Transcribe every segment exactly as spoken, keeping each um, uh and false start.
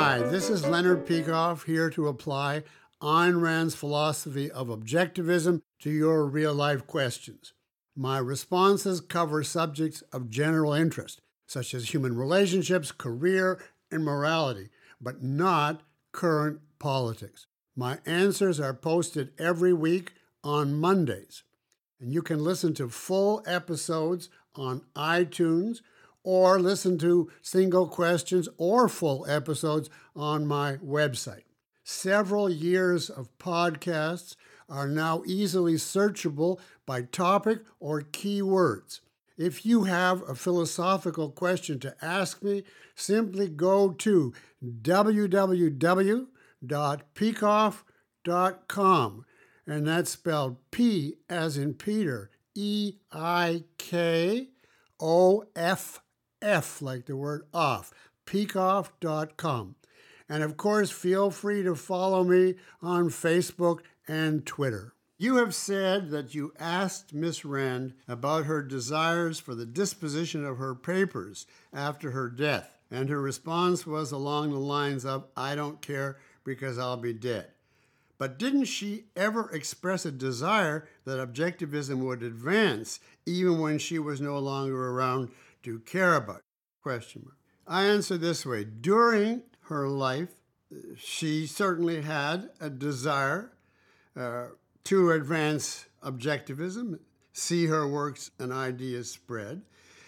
Hi, this is Leonard Peikoff here to apply Ayn Rand's philosophy of objectivism to your real-life questions. My responses cover subjects of general interest, such as human relationships, career, and morality, but not current politics. My answers are posted every week on Mondays, and you can listen to full episodes on iTunes or listen to single questions or full episodes on my website. Several years of podcasts are now easily searchable by topic or keywords. If you have a philosophical question to ask me, simply go to w w w dot peikoff dot com, and that's spelled P as in Peter, E I K O F F, like the word off, peikoff dot com. And of course, feel free to follow me on Facebook and Twitter. You have said that you asked Miss Rand about her desires for the disposition of her papers after her death, and her response was along the lines of, I don't care because I'll be dead. But didn't she ever express a desire that objectivism would advance, even when she was no longer around to care about? Question mark. I answer this way. During her life, she certainly had a desire uh, to advance objectivism, see her works and ideas spread.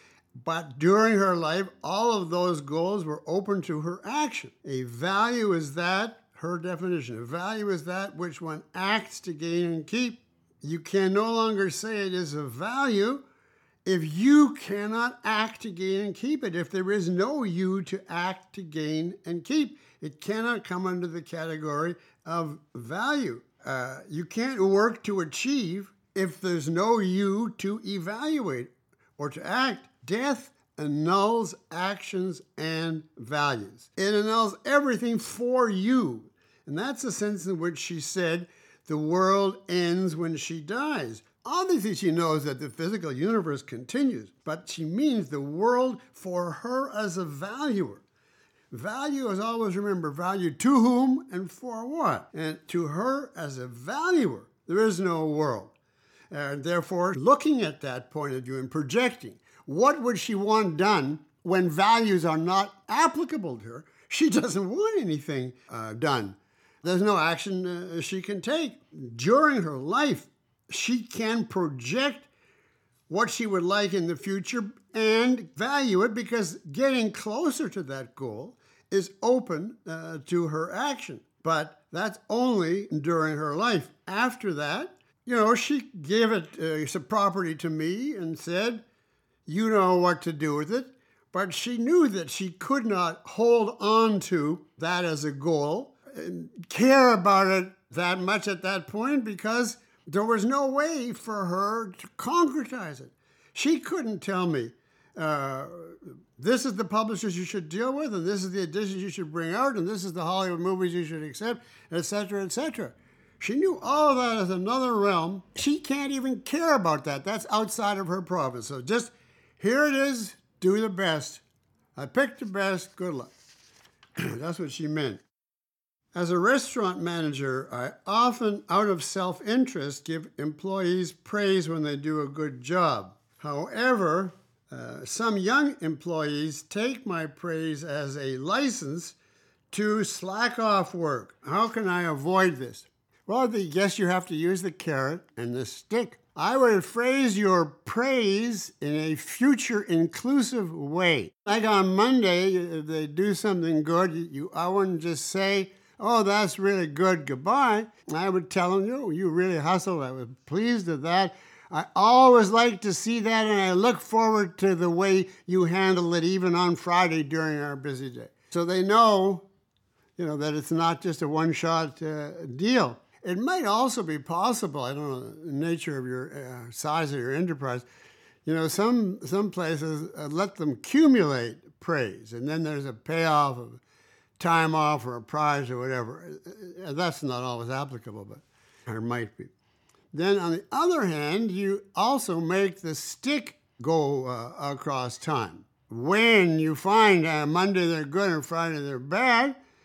But during her life, all of those goals were open to her action. A value is that, her definition, a value is that which one acts to gain and keep. You can no longer say it is a value if you cannot act to gain and keep it. If there is no you to act to gain and keep, it cannot come under the category of value. Uh, you can't work to achieve if there's no you to evaluate or to act. Death annuls actions and values. It annuls everything for you. And that's the sense in which she said the world ends when she dies. Obviously, she knows that the physical universe continues, but she means the world for her as a valuer. Value is always, remember, value to whom and for what. And to her as a valuer, there is no world. And therefore, looking at that point of view and projecting, what would she want done when values are not applicable to her? She doesn't want anything uh, done. There's no action uh, she can take. During her life, she can project what she would like in the future and value it, because getting closer to that goal is open uh, to her action. But that's only during her life. After that, you know, she gave it uh, some property to me and said, you know what to do with it. But she knew that she could not hold on to that as a goal and care about it that much at that point, because there was no way for her to concretize it. She couldn't tell me, uh, this is the publishers you should deal with, and this is the editions you should bring out, and this is the Hollywood movies you should accept, et cetera, et cetera. She knew all of that as another realm. She can't even care about that. That's outside of her province. So just, here it is, do the best. I picked the best, good luck. That's what she meant. As a restaurant manager, I often, out of self-interest, give employees praise when they do a good job. However, uh, some young employees take my praise as a license to slack off work. How can I avoid this? Well, I guess you have to use the carrot and the stick. I would phrase your praise in a future inclusive way. Like on Monday, if they do something good, you, I wouldn't just say, oh, that's really good, goodbye. I would tell them, you, you really hustled. I was pleased with that. I always like to see that, and I look forward to the way you handle it even on Friday during our busy day. So they know, you know, that it's not just a one-shot uh, deal. It might also be possible, I don't know the nature of your uh, size of your enterprise, you know, some, some places uh, let them accumulate praise, and then there's a payoff of time off or a prize or whatever. That's not always applicable, but there might be. Then on the other hand, you also make the stick go uh, across time. When you find uh, Monday they're good and Friday they're bad,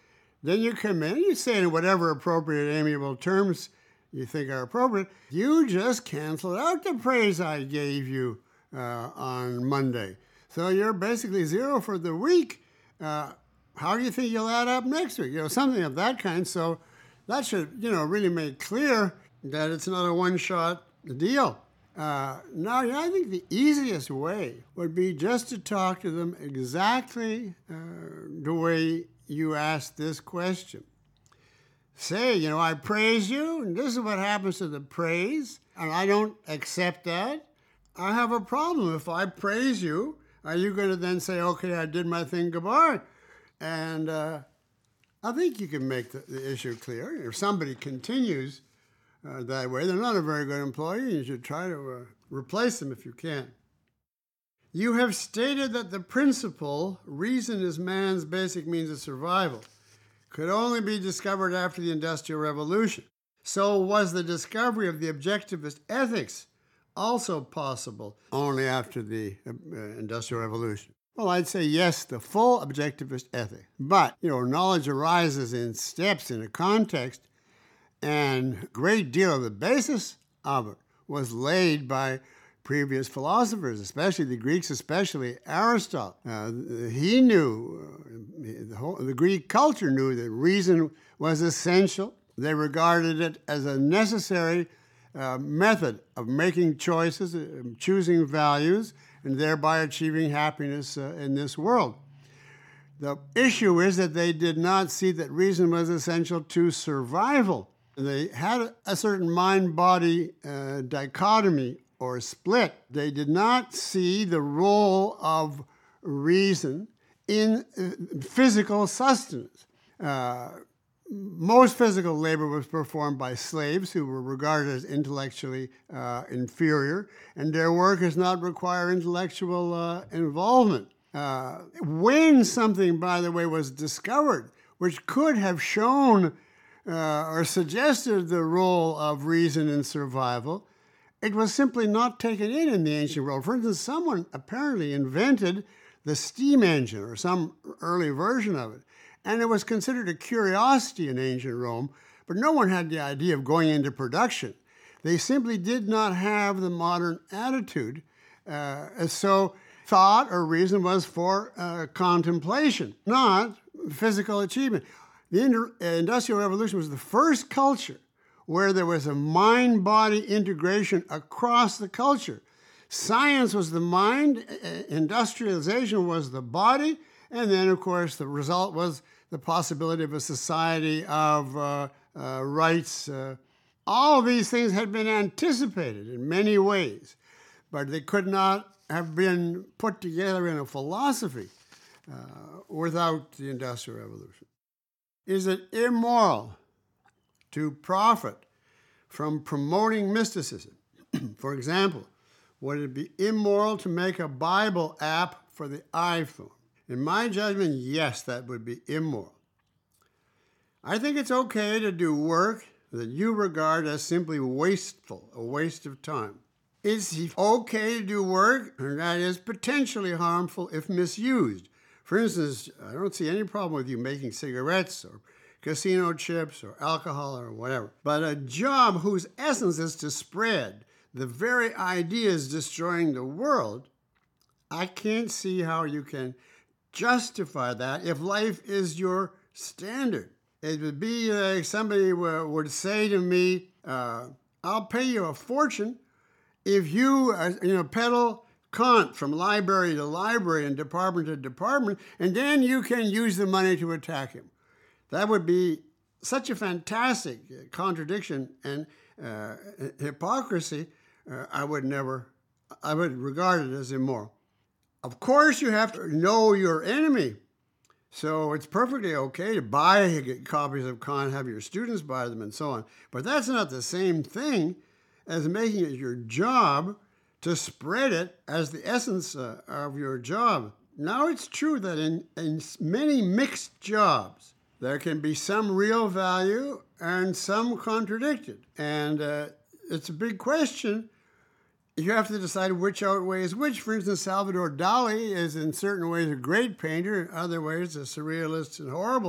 Then you come in, you say in whatever appropriate, amiable terms you think are appropriate, you just cancel out the praise I gave you uh, on Monday. So you're basically zero for the week. Uh, how do you think you'll add up next week? You know, something of that kind. So that should, you know, really make clear that it's not a one-shot deal. Uh, now, yeah, I think the easiest way would be just to talk to them exactly uh, the way you asked this question. Say, you know, I praise you, and this is what happens to the praise, and I don't accept that. I have a problem. If I praise you, are you going to then say, okay, I did my thing, goodbye? And uh, I think you can make the, the issue clear. If somebody continues uh, that way, they're not a very good employee. You should try to uh, replace them if you can. You have stated that the principle, reason is man's basic means of survival, could only be discovered after the Industrial Revolution. So was the discovery of the objectivist ethics also possible only after the uh, Industrial Revolution? Well, I'd say yes, the full objectivist ethic. But, you know, knowledge arises in steps in a context, and a great deal of the basis of it was laid by previous philosophers, especially the Greeks, especially Aristotle. Uh, he knew, uh, the, whole, the Greek culture knew that reason was essential. They regarded it as a necessary uh, method of making choices, uh, choosing values, and thereby achieving happiness uh, in this world. The issue is that they did not see that reason was essential to survival. They had a certain mind-body uh, dichotomy or split. They did not see the role of reason in uh, physical sustenance. Uh, most physical labor was performed by slaves who were regarded as intellectually uh, inferior, and their work does not require intellectual uh, involvement. Uh, when something, by the way, was discovered, which could have shown uh, or suggested the role of reason in survival, it was simply not taken in in the ancient world. For instance, someone apparently invented the steam engine or some early version of it, and it was considered a curiosity in ancient Rome, but no one had the idea of going into production. They simply did not have the modern attitude, uh, so thought or reason was for uh, contemplation, not physical achievement. The Indu- Industrial Revolution was the first culture where there was a mind-body integration across the culture. Science was the mind, industrialization was the body, and then, of course, the result was the possibility of a society of uh, uh, rights. Uh, all of these things had been anticipated in many ways, but they could not have been put together in a philosophy uh, without the Industrial Revolution. Is it immoral to profit from promoting mysticism? For example, would it be immoral to make a Bible app for the iPhone? In my judgment, yes, that would be immoral. I think it's okay to do work that you regard as simply wasteful, a waste of time. It's okay to do work that is potentially harmful if misused. For instance, I don't see any problem with you making cigarettes or casino chips or alcohol or whatever. But a job whose essence is to spread the very ideas destroying the world, I can't see how you can justify that if life is your standard. It would be like somebody would say to me, uh, I'll pay you a fortune if you, uh, you know, peddle Kant from library to library and department to department, and then you can use the money to attack him. That would be such a fantastic contradiction and uh, hypocrisy. Uh, I would never, I would regard it as immoral. Of course, you have to know your enemy. So it's perfectly okay to buy copies of Kant, have your students buy them, and so on. But that's not the same thing as making it your job to spread it as the essence uh, of your job. Now, it's true that in, in many mixed jobs, there can be some real value and some contradicted. And uh, it's a big question. You have to decide which outweighs which. For instance, Salvador Dali is in certain ways a great painter, in other ways a surrealist and horrible.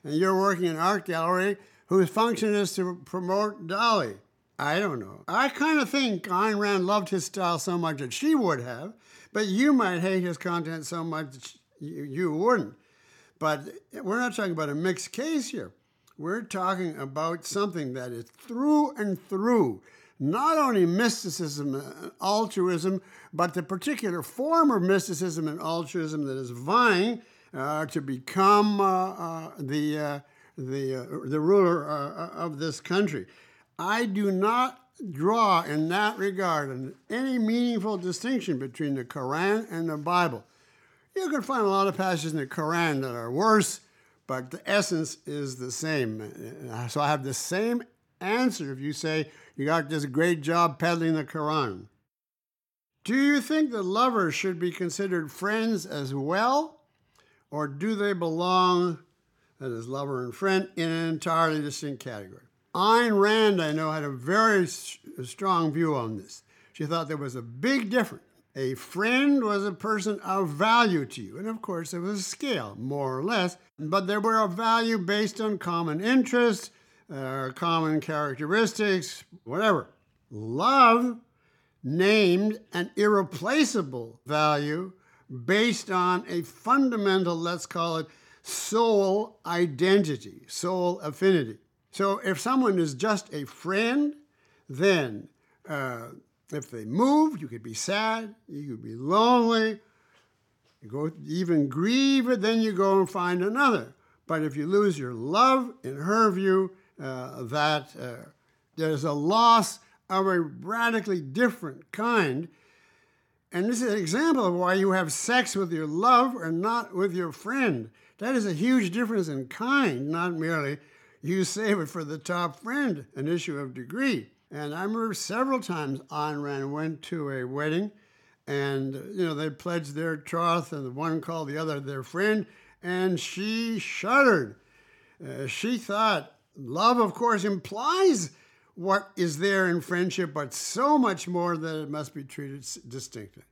and you're working in an art gallery whose function is to promote Dali. I don't know. I kind of think Ayn Rand loved his style so much that she would have, but you might hate his content so much that you, you wouldn't. But we're not talking about a mixed case here. We're talking about something that is through and through not only mysticism and altruism, but the particular form of mysticism and altruism that is vying uh, to become uh, uh, the uh, the uh, the ruler uh, of this country. I do not draw in that regard any meaningful distinction between the Quran and the Bible. You can find a lot of passages in the Quran that are worse, but the essence is the same. So I have the same answer if you say you got this great job peddling the Quran. Do you think that lovers should be considered friends as well, or do they belong, that is, lover and friend, in an entirely distinct category? Ayn Rand, I know, had a very strong view on this. She thought there was a big difference. A friend was a person of value to you, and of course there was a scale, more or less, but there were a value based on common interests, uh, common characteristics, whatever. Love named an irreplaceable value based on a fundamental, let's call it, soul identity, soul affinity. So if someone is just a friend, then uh, if they move, you could be sad, you could be lonely, you go even grieve it, then you go and find another. But if you lose your love, in her view, uh, that uh, there's a loss of a radically different kind. And this is an example of why you have sex with your love or not with your friend. That is a huge difference in kind, not merely you save it for the top friend, an issue of degree. And I remember several times Ayn Rand went to a wedding and, you know, they pledged their troth and the one called the other their friend, and she shuddered. Uh, she thought love, of course, implies what is there in friendship, but so much more that it must be treated distinctly.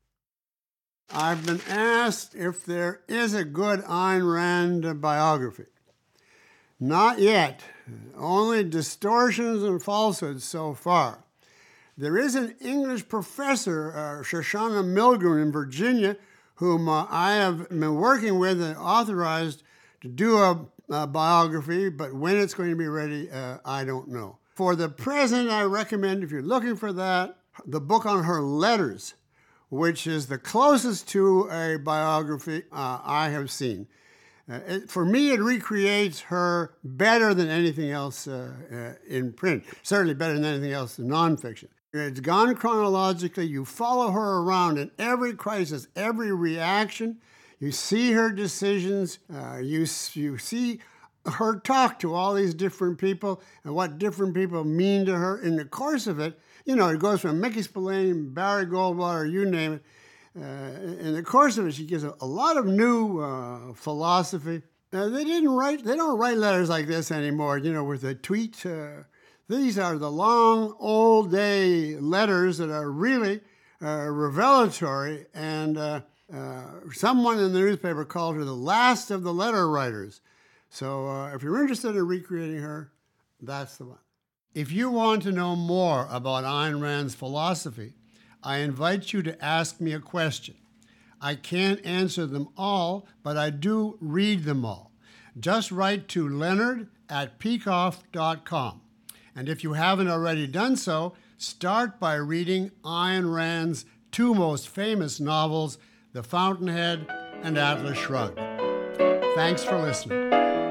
I've been asked if there is a good Ayn Rand biography. Not yet. Only distortions and falsehoods so far. There is an English professor, uh, Shoshana Milgrom in Virginia, whom uh, I have been working with and authorized to do a, a biography, but when it's going to be ready, uh, I don't know. For the present, I recommend, if you're looking for that, the book on her letters, which is the closest to a biography uh, I have seen. Uh, it, for me, it recreates her better than anything else uh, uh, in print, certainly better than anything else in nonfiction. It's gone chronologically. You follow her around in every crisis, every reaction. You see her decisions. Uh, you, you see her talk to all these different people and what different people mean to her. In the course of it, you know, it goes from Mickey Spillane, Barry Goldwater, you name it. Uh, in the course of it, she gives a, a lot of new uh, philosophy. Uh, they didn't write, they don't write letters like this anymore, you know, with a tweet. Uh, these are the long, old day letters that are really uh, revelatory. And uh, uh, someone in the newspaper called her the last of the letter writers. So uh, if you're interested in recreating her, that's the one. If you want to know more about Ayn Rand's philosophy, I invite you to ask me a question. I can't answer them all, but I do read them all. Just write to Leonard at peikoff dot com. And if you haven't already done so, start by reading Ayn Rand's two most famous novels, The Fountainhead and Atlas Shrugged. Thanks for listening.